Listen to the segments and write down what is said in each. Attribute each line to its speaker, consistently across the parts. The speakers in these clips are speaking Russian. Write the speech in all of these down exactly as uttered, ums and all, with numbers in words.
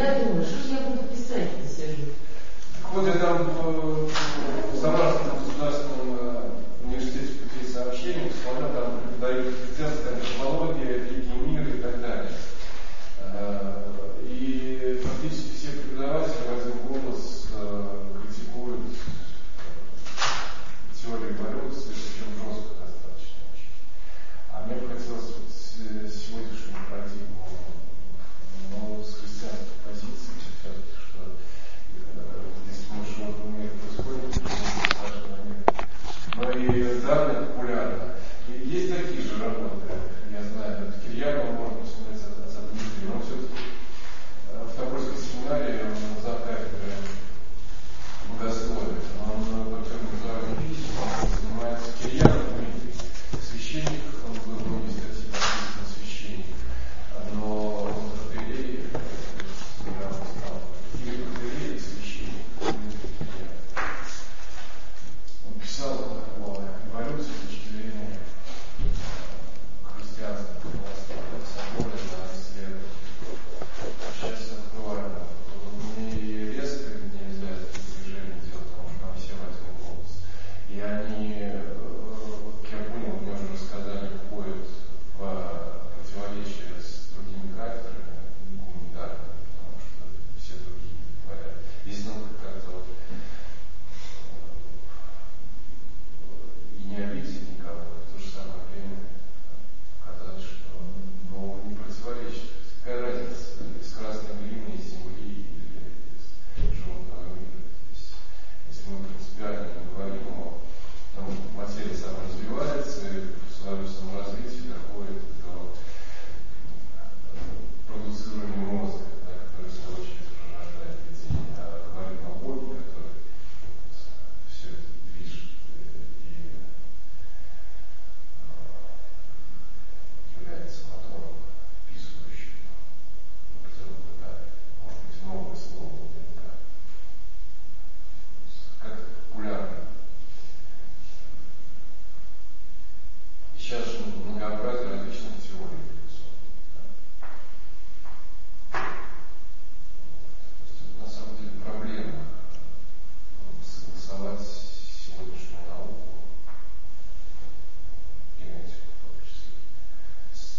Speaker 1: Я думаю, что же я буду писать-то сижу?
Speaker 2: Вот я там в, в Самарском государственном университете путей сообщений смотрел, там преподают христианская антропология, религия мира и так далее. И практически все преподаватели в один голос критикуют теорию эволюции, причем жестко достаточно очень. А мне бы хотелось вот сегодняшнюю парадигму, но с христианской позиции все-таки, что если мы животный мир происходит, но и данные популярны. И есть такие же работы, я знаю, это Кирьянова можно посмотреть за Дмитрием, но все-таки в Тобольской семинарии он за кафедрой богословия, он доктор натуральной физики, он занимается Кирьянов Дмитрий, священник, он был в многие статьи написан священник, но он протоиерей, недавно стал, или протоиерей, и священник, он писал о эволюции с точки зрения христианства, собора на исследование. Сейчас актуально. Не резко нельзя это движение делать, потому что там все в один голос. И они, как я понял, мне уже рассказали, входят в противоречие с другими кафедрами гуманитарными, потому что все другие говорят. Здесь надо как-то вот и не обидеть никого, и в то же самое время показать, что ну, не противоречит. Какая разница, из красной глины, из земли или из животного мира. Здесь, если мы принципиально не говорим о том, что материя саморазвивается и в своем саморазвитии доходит до продуцирования мозга, да, который в свою очередь уже рождает видение, а говорим о Боге, который все это движет и является мотором, описывающим, в целом, да, может быть, новое слово, наверняка. Как популярно. И сейчас же многообразие различных теорий философии. Да? На самом деле проблема согласовать сегодняшнюю науку, генетику в том числе, с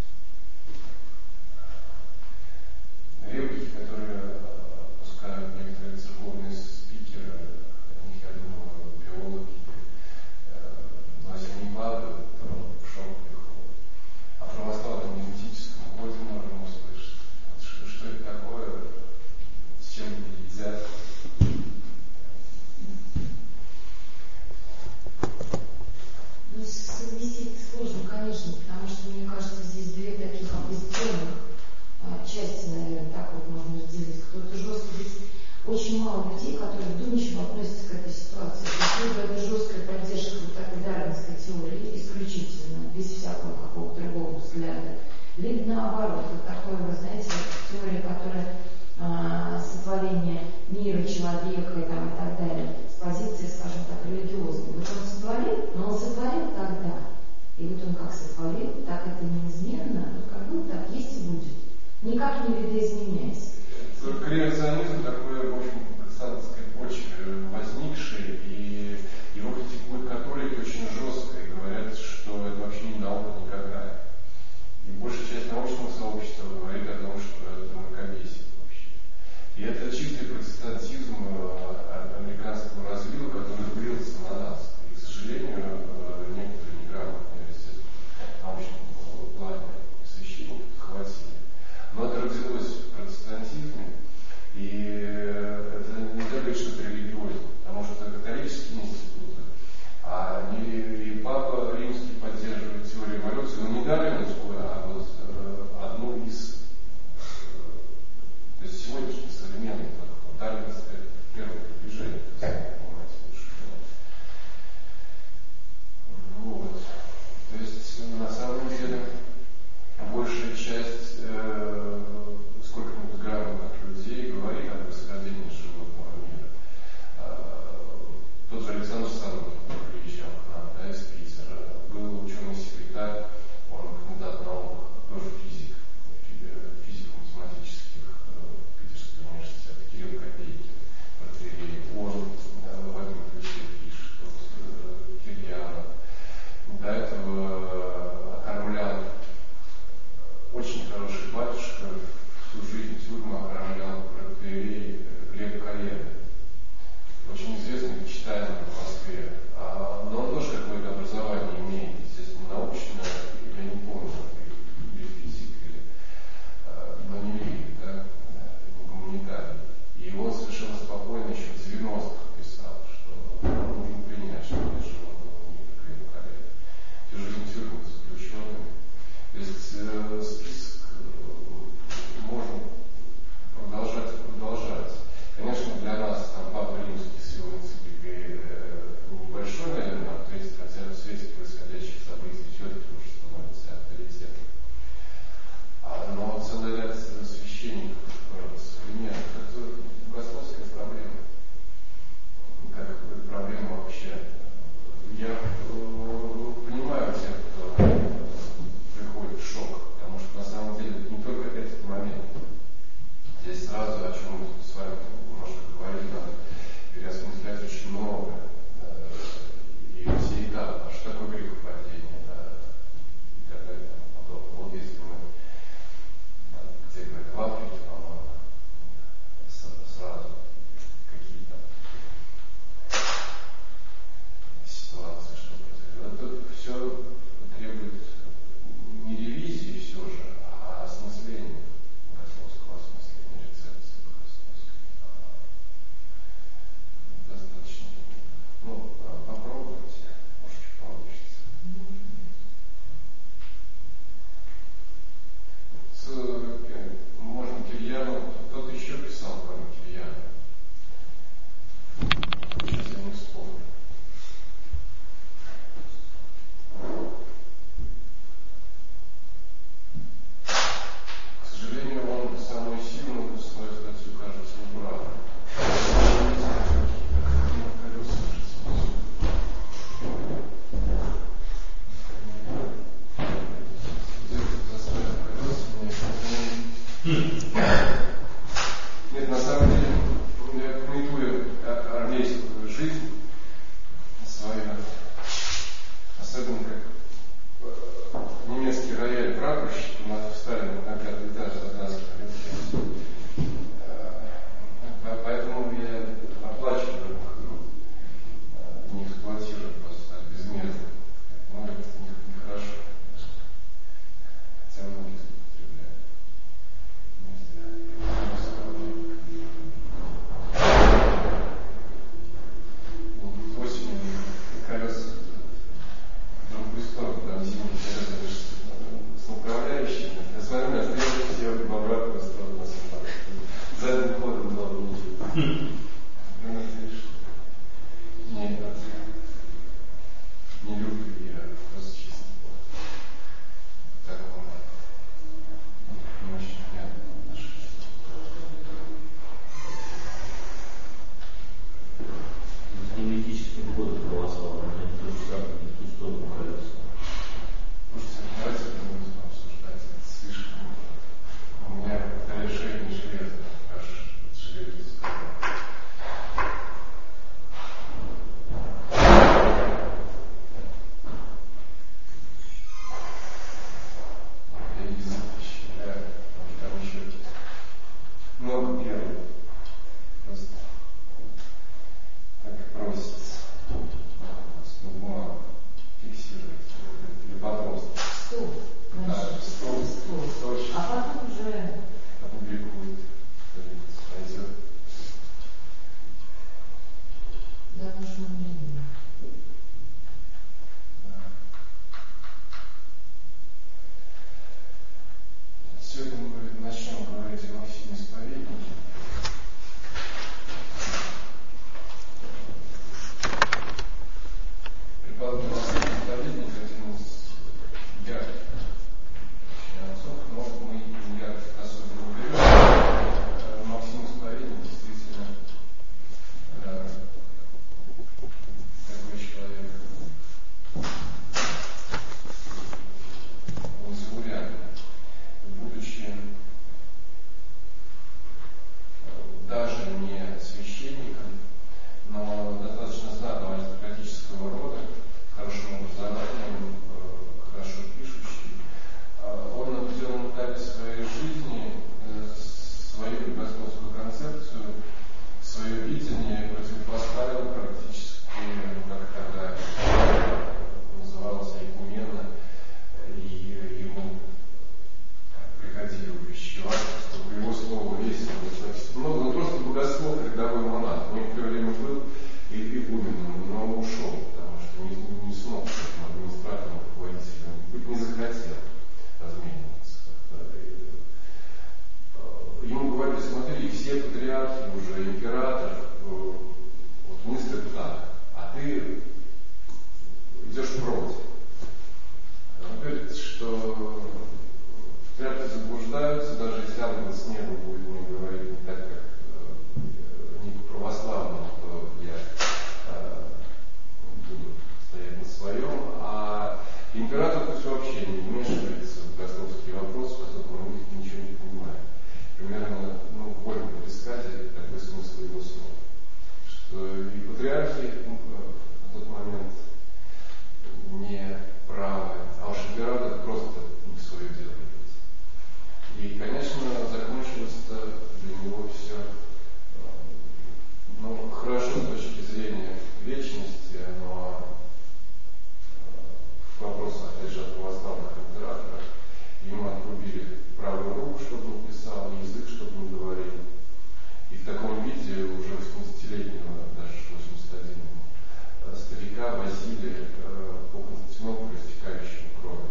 Speaker 2: реплики, которые пускают некоторые церковные спикеры, от них, я думаю, биологи, но если они падают, то в шок приходит. О православном генетическом коде можем услышать. Что, что это такое, с чем едят.
Speaker 1: Ну, совместить сложно, конечно, потому что, мне кажется, здесь две таких оппозиционных части, наверное, так вот можно разделить. Кто-то жестко, здесь очень мало людей, которые вдумчиво относятся к этой ситуации. Либо это жесткая поддержка вот такой дарвинской теории, исключительно, без всякого какого-то другого взгляда. Либо наоборот, вот такое, вы знаете, теория, которая а, сотворение мира, человека и, там, и так далее, с позиции, скажем так, религиозной. Вот он сотворил, но он сотворил тогда. И вот он как сотворил, так это неизменно, вот как будто так есть и будет. Никак не видоизменяясь.
Speaker 2: Креационизм такой, в общем, в протестантской почве возникший, и его критикуют католики очень жестко и говорят, что это вообще не наука никакая. И большая часть научного сообщества говорит о том, что это мракобесие вообще. И это чистый протестантизм американского развила, который влился на нас. И, к сожалению, некоторые неграмотные, естественно, в научном плане священники хватили. Но это родилось в протестантизме, и это что император вот мыслит так, а ты идешь против. Он говорит, что церкви заблуждаются, даже если ангел с неба будет мне говорить не так, как не православному, то я буду стоять на своем, а император то все вообще не вмешивается в богословские вопросы, поскольку он их ничего не понимает. Примерно, ну, в вольном пересказе такой смысл его слов. Что и патриархи ну, в тот момент не правы, а уж император просто не свое дело. И, конечно, закончилось это для него все ну, хорошо с точки зрения вечности, но в вопросах, опять же, от православных императоров ему отрубили правую руку, чтобы он писал, язык, чтобы не говорил. И в таком виде уже восьмидесятилетнего, даже восемьдесят один, старика возили по Константинополю истекающему крови.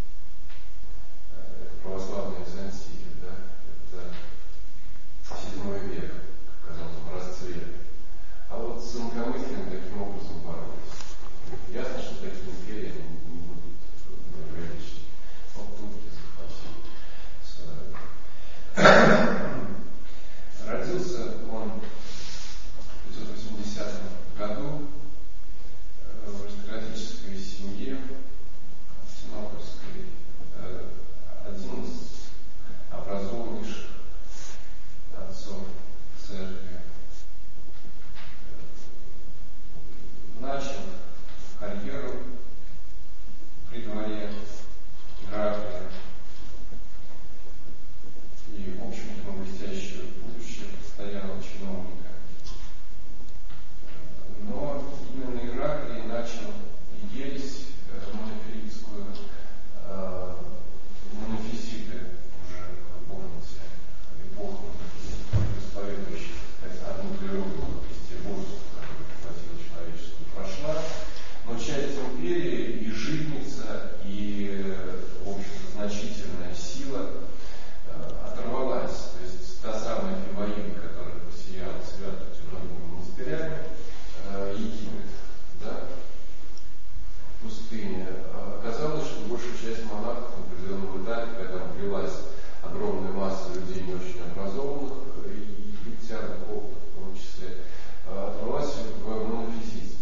Speaker 2: Это православная Византия, да? Это седьмой век, казалось бы, расцвет. А вот с инакомыслием таким образом боролись. Ясно, что такие империи не будут долговечны. Вот турки захватили. Родился он в пятьсот восьмидесятом году в аристократической семье Синопольской, один из образованнейших отцов церкви. Начал карьеру при дворе Гераклия и, в общем-то, блестящее будущее постоянного чиновника. Но именно Ираклий начал ересь монофилитскую, монофизиты уже в Богнице, эпоху исповедующих, одну природу во Христе Божию, которая воплотила человеческую, прошла. Но часть империи и житница, и, в общем-то, значительная сила оторвалась. То есть та самая Фиваида, которая посияла святостью многими монастырями, Египет, да, пустыня, оказалось, что большая часть монахов, определенно в Италии, когда там влилась огромная масса людей не очень образованных, и египтян, коптов в том числе, оторвалась в монофизизм.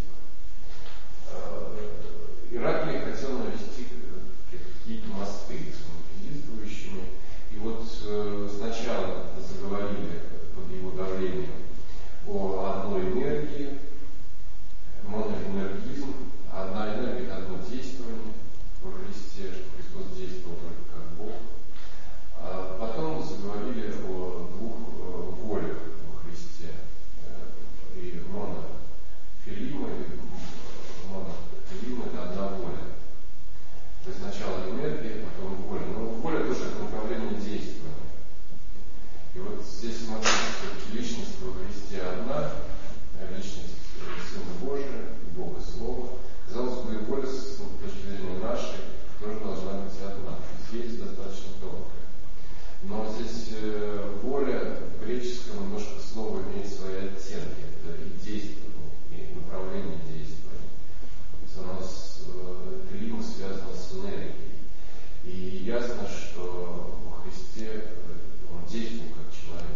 Speaker 2: Ираклий хотел навести какие-то мосты с монофизиствующими, и вот сначала заговорили под его давлением о одной энергии, моноэнергизм, одна энергия – это одно действование во Христе, что Христос действовал только как Бог. А потом заговорили о двух волях во Христе. И монофилима, и монофилима – это одна воля. То есть сначала энергия, потом воля. Но воля тоже это направление действия. И вот здесь смотрите, что личность во Христе одна, личность Сына Божия, Бога Слова. Казалось бы, и воля с точки зрения нашей тоже должна быть одна. Здесь достаточно тонкая. Но здесь э, воля в греческом немножко слово имеет свои оттенки. Это и действие, и направление действия. У нас э, лима связана с энергией. И ясно, что во Христе он действует как человек.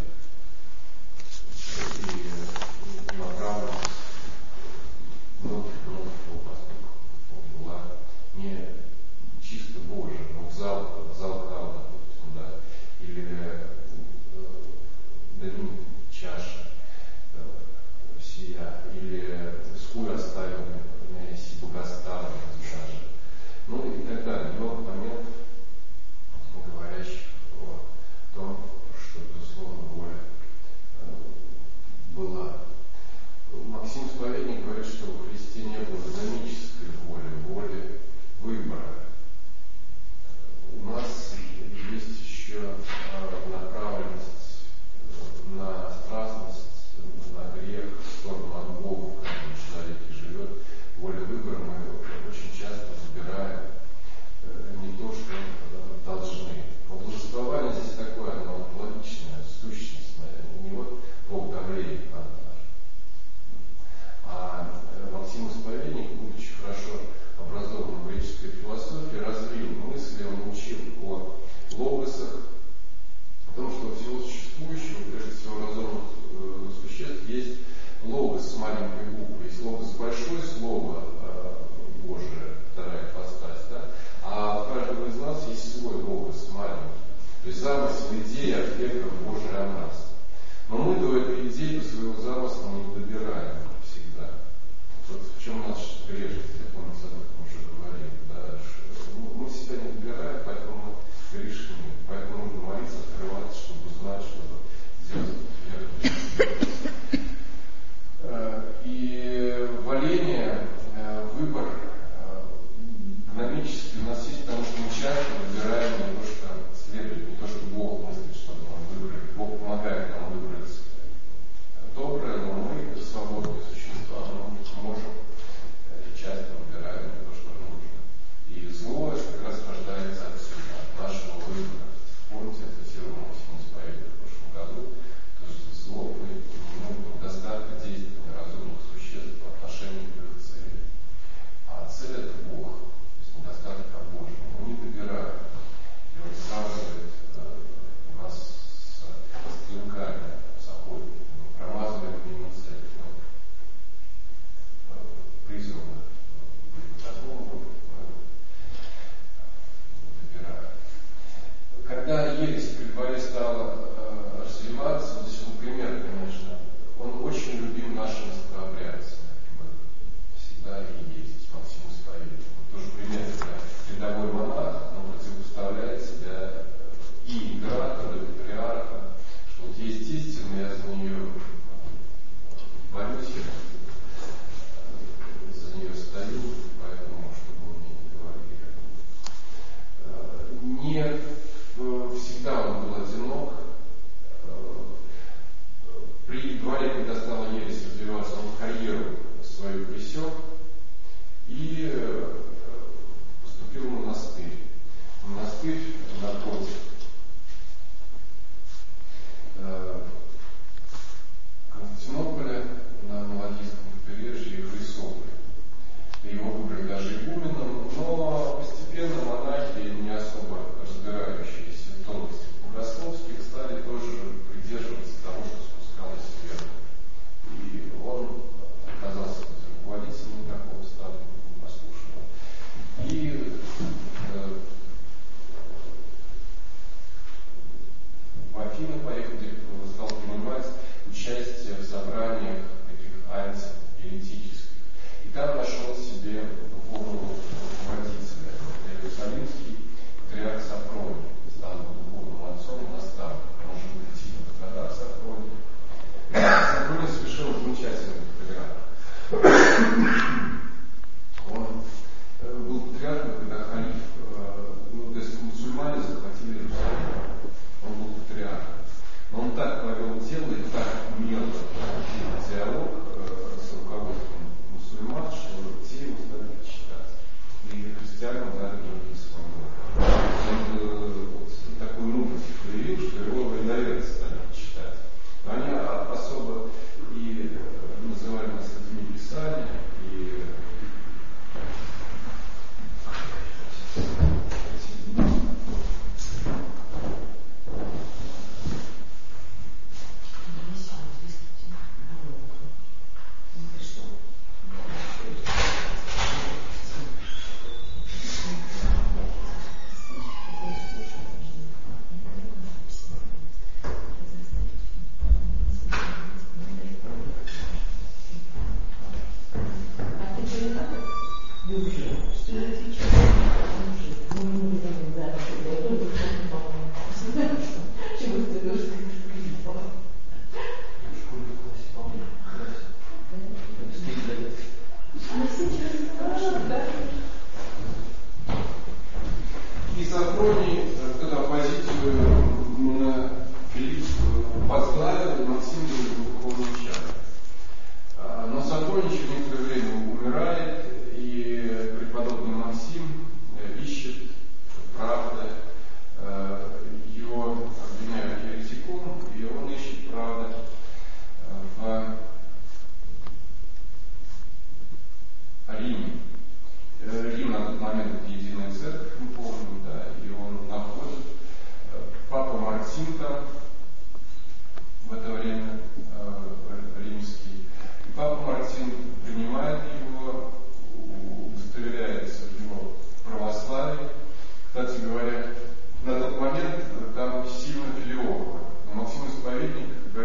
Speaker 2: И направлен многих множество поступков была не чисто Божия, но взалкал, допустим, да, или э, дым чаши.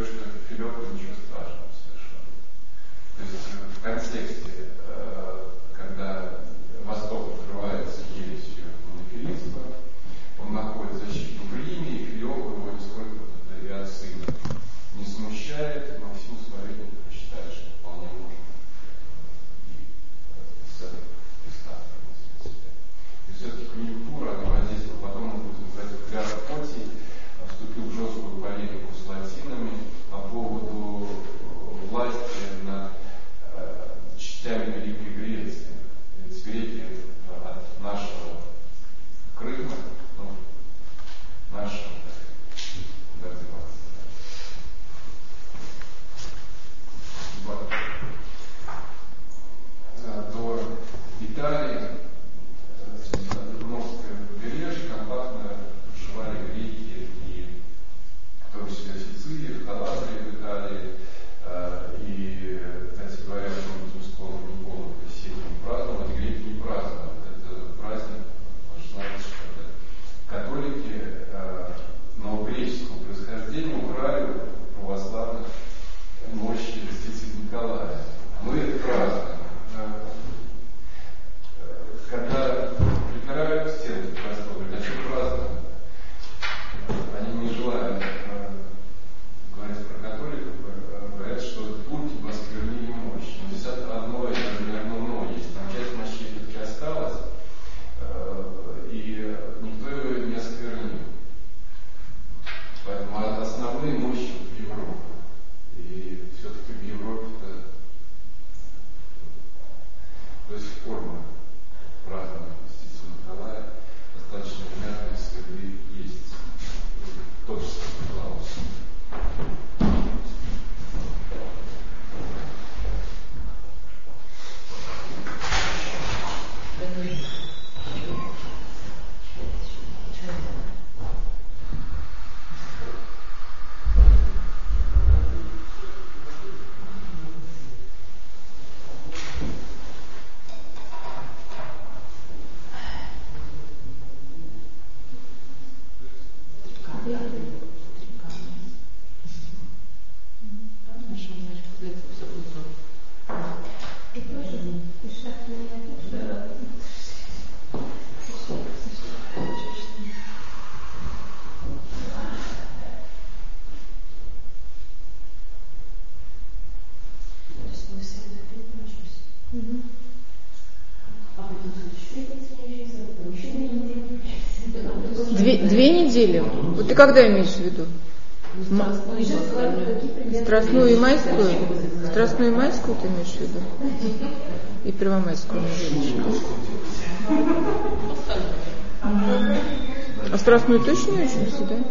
Speaker 2: говорю, что Филёпов ничего страшного совершенно. То есть в контексте, когда Восток открывается ересью монофилизма, он находит защиту в Риме, и Филёпов его нисколько и от сына не смущает. Максим Смоленников считает, что вполне можно и писать Христа. И все-таки конъюнктура, она воздействовала. Потом он будет называть Кляр Фотий, вступил в жесткую полемику с латинами по поводу власти над э, частями Великой Греции. Ведь греки от нашего Крыма, ну, нашего, куда деваться, до Италии, Адриатическое побережье компактно проживали греки, и в том числе в Сицилии, в Калабрии, в Италии. И, кстати говоря, в школах Никола все не праздновали, греки не праздновали. Это праздник, вы знаете, что католики новогреческого происхождения украли у православных мощи святителя Николая. Мы это празднуем. Когда припирают стены Христова, говорят, а что празднуем? Они не желают говорить про католиков, говорят, что турки осквернили мощь. Но здесь одно и даже не одно но есть. Там часть мощей все-таки осталась, и никто ее не осквернил. Поэтому основные мощи в Европе. И все-таки в Европе-то до сих пор мы празднуем святителя Николая, достаточно мягкие следы есть. Тот же Клаус.
Speaker 3: Две, две недели? Вот ты когда имеешь в виду? Страстную и майскую? Страстную и майскую ты имеешь в виду? И первомайскую неделю? А страстную точно не учимся, да?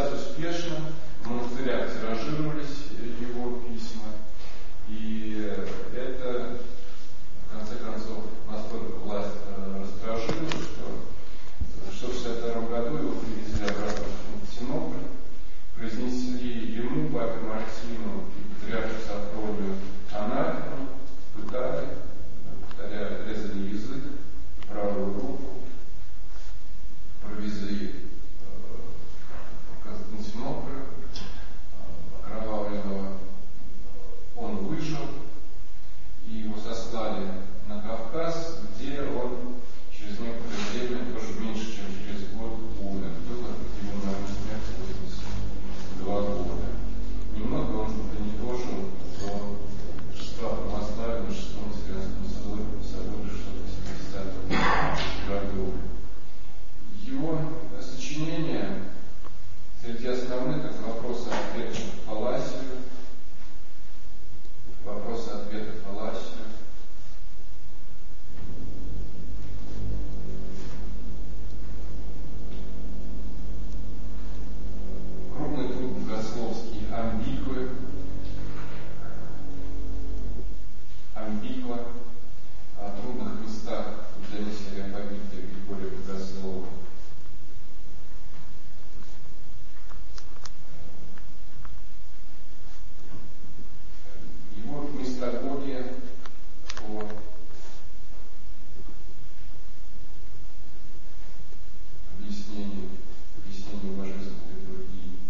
Speaker 2: кончалась успешно, в монастырях тиражировались его письма, и это, в конце концов, настолько власть расстражила, что в шестьдесят втором году его привезли обратно в Константинополь, произнесли ему, папе Мартину и патриарху Сафронию анафему, пытали, повторяю, резали язык, правую руку, провезли в Константинополь, окровавленного. Он выжил, и его сослали на Кавказ, где он через некоторое время, тоже меньше, чем через год, умер. Было ему на смерти восемьдесят два года. Немного он не дожил до Рождества Православия на шестом Вселенском соборе шестьсот восьмидесятом году. Его сочинения среди основных — это вопросы-ответы Паласию, вопросы-ответы Паласию, крупный труд богословский «Амбиквы», «Амбиква» о трудных местах для миссия побития Григория Богослова. Его мистагогия о объяснении, объяснении божественной литургии.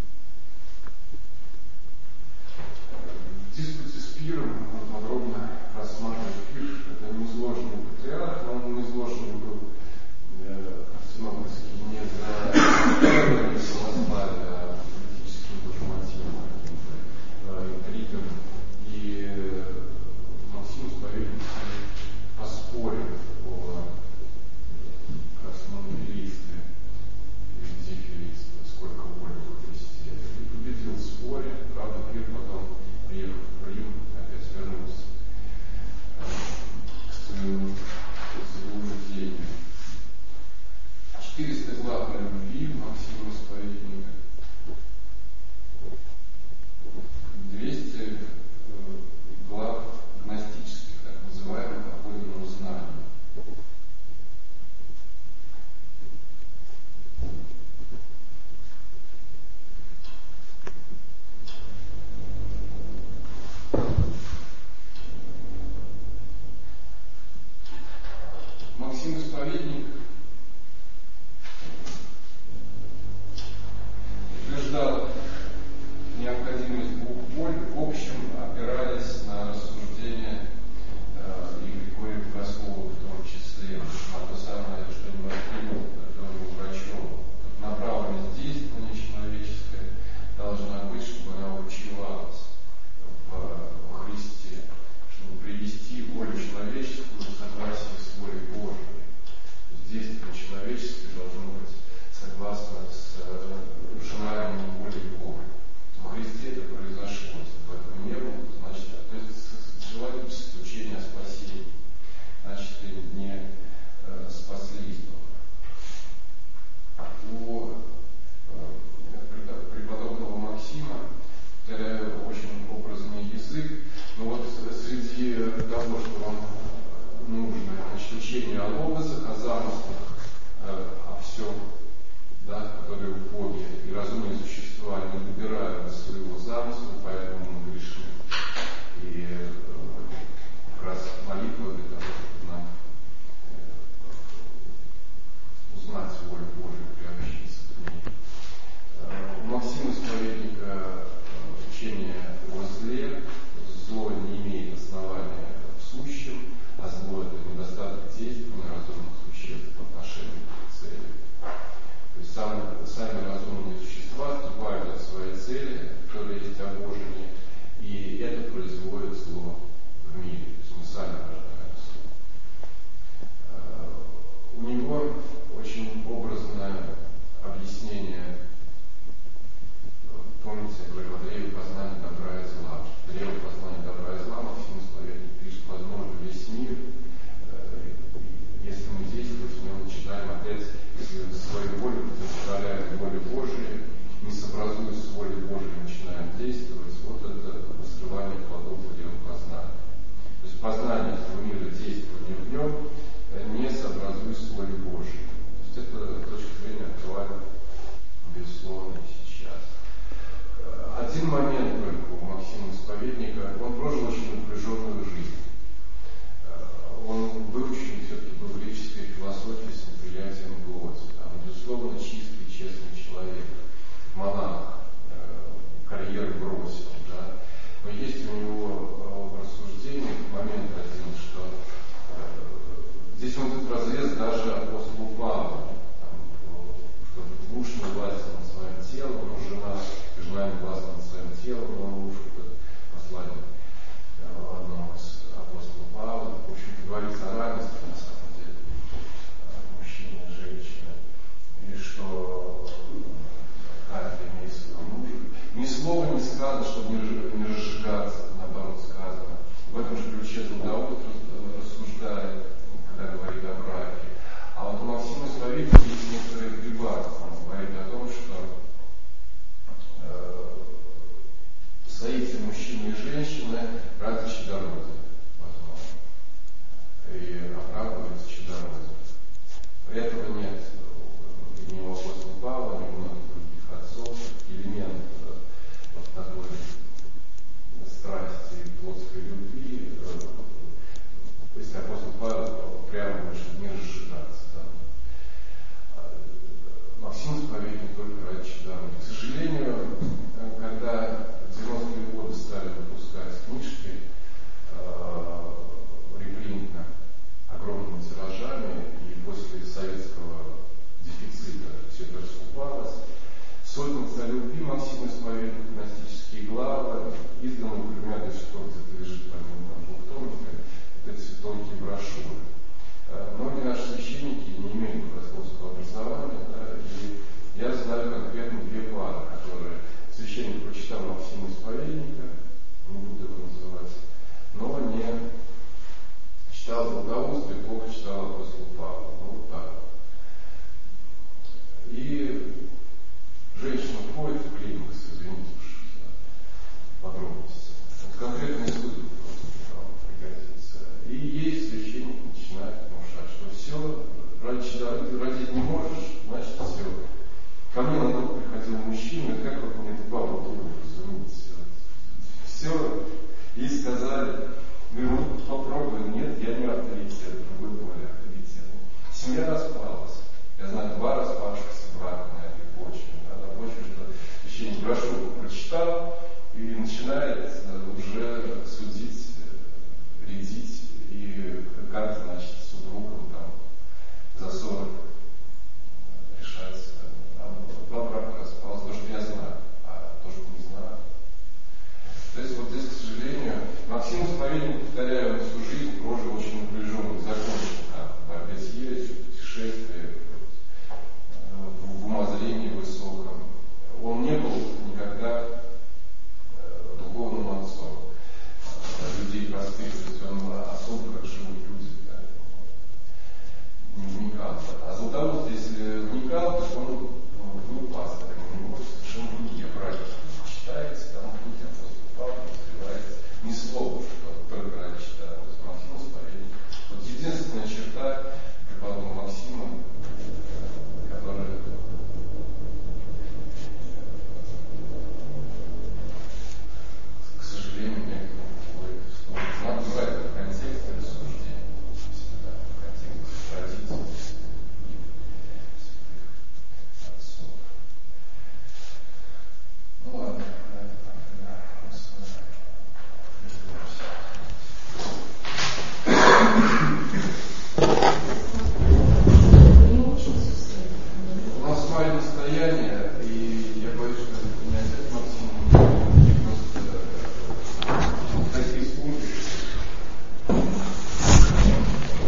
Speaker 2: В диспуте с Пиром он подробно рассматривает Пир. Это неизложенный патриарх, но он неизложенный был константинопольский не за православие, а политическим тоже мотивом, интригам. И Максим Споведник поспорил о красномирийстве или зефиристстве, сколько воли во Христе, и победил в споре. Правда, Пир потом, приехав в Рим, опять вернулся к своему заблуждению. четыреста глав о любви Максима Споведника, двести глав гностических, так называемых, о подлинном знании. Максим Исповедник утверждал необходимость двух воль, в общем, опираясь на рассуждения э, и Григория Богослова в том числе, на то самое, что не воспринял Федору Врачеву. Направленность действования человеческое должна быть, чтобы она учевалась в, во Христе, чтобы привести волю человеческую в согласие с волей Божией. Действие человеческое должно быть согласно с желанием воли Бога. В Христе это произошло. Если бы этого не было, значит, то есть схоластическое учение о спасении, значит, не э, спаслись бы. У э, преподобного Максима, повторяю, очень образный язык, но вот среди того, что вам нужно, значит, учение о логосах, о замыслах, э, о всем, да, которые в Боге, и разумные существа не выбирают своего замысла, поэтому мы грешны. И э, как раз молитва для того, чтобы нам э, узнать волю Божию, приобщиться к ней. Э, у Максима Исповедника учение о зле. Зло не имеет основания в сущем, а зло — это недостаток действий разумных существ по отношению к цели. То есть сами, сами разумные существа отступают от своей цели, которая есть обожение, и это производит зло в мире. То есть мы сами рождаем зло. воли Божьей начинаем действовать, вот это срывание плодов древа познания. То есть познание этого мира, действование в нем, не сообразуясь с волей Божьей. То есть это точка зрения актуальна, безусловно, и сейчас. Один момент только у Максима Исповедника, он прожил очень напряженную жизнь. Он выучен все-таки был греческой философии с неприятием плоти. Там, безусловно, чистый, честный человек, монах, карьеру бросил. Да? Но есть у него в рассуждениях момент один, что здесь он тут разрез даже апостолу Павлу, что муж не властен над своим телом, но жена, жена не властна над своим телом, но муж, это послание одного из апостолов Павла, в общем-то, говорится о равенстве, на самом деле, мужчины и женщины, и что каждый имеет своего мужа. Ни слова не сказано, чтобы не разжигаться, наоборот сказано. В этом же ключе Златоуст рассуждает, когда говорит о браке. А вот у Максима Исповедника есть некоторые прибавки. Он говорит о том, что э, соитие мужчины и женщины ради чадородия, возможно, и оправдывается чадородием. Этого нет ни у апостола Павла, ни у многих других отцов. Элемент вот такой страсти, плотской любви. То есть апостол Павел прямо говорит, что не разжигаться. Да? Максим Исповедник только ради чадородия. К сожалению, когда в девяностые годы стали выпускать книжки э, репринтно, огромными тиражами, и после советского дефицита все это раскупалось, «Сотница любви» Максима Исповедника, гностические главы, изданные в Крыме, до сих пор где-то лежит помимо двух томника, вот эти тонкие брошюры. Многие наши священники не имеют богословского образования, да, и я знаю конкретно две пары, которые священник прочитал Максима Исповедника, не буду его называть, но не читал Златоуста и плохо читал апостола Павла. Ну, вот так. И женщина входит в климакс, извините уж за подробности. Вот конкретно не буду просто пригодиться. И ей священник начинает внушать, что все, ради чадородия родить не можешь, значит все. Ко мне на дом приходил мужчина, как вот мне это Павел Дуров, разумеется. Все, ей сказали, ну попробуй, нет, я не авторитет, другой более авторитетный. Семья распалась. Я знаю два распавшихся брака на этой почве. Да, на почве, что священник брошюру прочитал и начинает уже судить, рядить, и как, значит, супругам там за сорок решается. А два брака распалось, то, что я знаю, а то, что не знаю. То есть вот здесь, к сожалению, Максим Исповедник, повторяю, он всю жизнь прожил очень напряженный, закончил там, в борьбе с ересью, в путешествиях, в умозрении высоком. Он не был никогда духовным отцом людей простых, то есть он особо, как живут люди, да, не вникал. А Златоуст, если вникал, то он был пастором, у него совершенно другие практики. Читаете, там путь апостола Павла развивается, ни слова, что только ради читания. То есть Максим Исповедник. Вот единственная черта преподобного Максима, которая к сожалению, некоторым входит в сторону. Надо брать в контексте рассуждения, всегда в контексте традиций отцов. Ну ладно, на это там тогда мы с вами разберемся. У нас мое настояние, и